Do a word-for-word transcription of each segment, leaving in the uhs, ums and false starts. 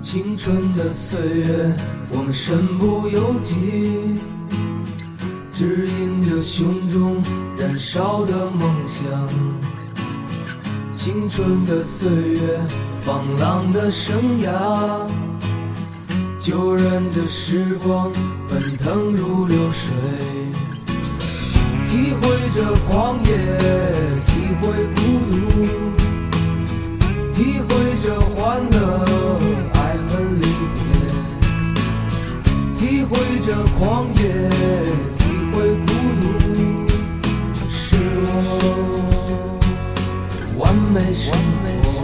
青春的岁月，我们身不由己，指引着胸中燃烧的梦想。青春的岁月，放浪的生涯，就任这时光奔腾如流水，体会着狂野，体会孤独，体会着欢乐，爱恨离别，体会着狂野，体会孤独，这是我完美生活，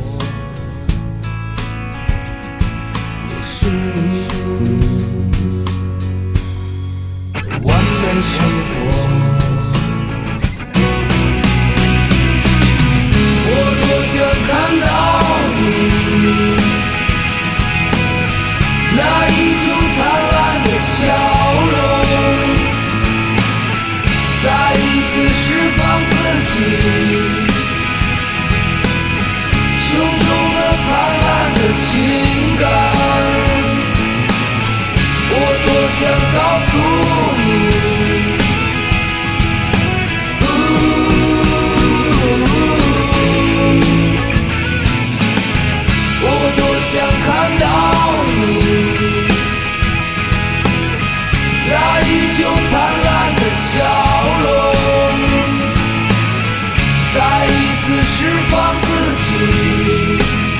也是你完美生活。想看到你那依旧灿烂的笑容，再一次释放自己胸中的灿烂的情感。我多想告诉你，想看到你那依旧灿烂的笑容，再一次释放自己。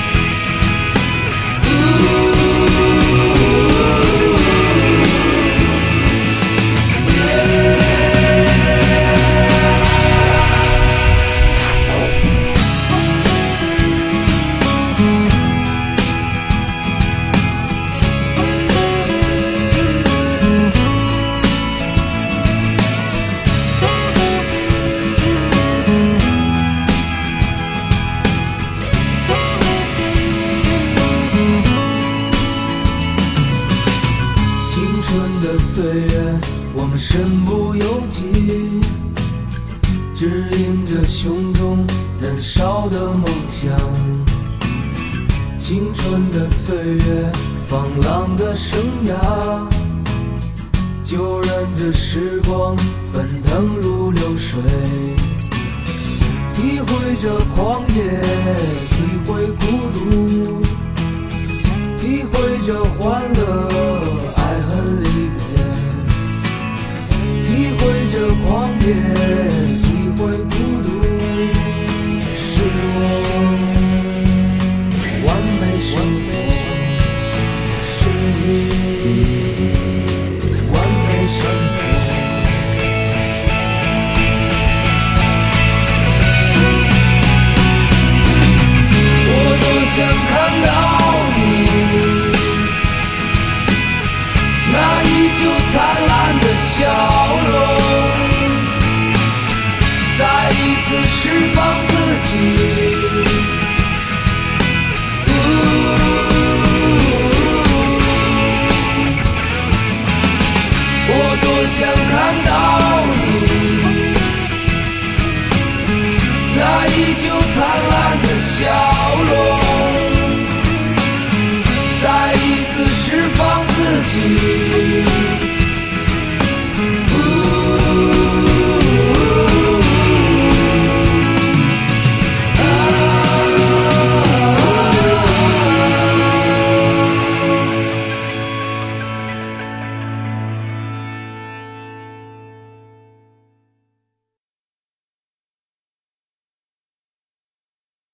岁月，我们身不由己，指引着胸中燃烧的梦想。青春的岁月，放浪的生涯，就任着时光奔腾如流水，体会着狂野，体会孤独，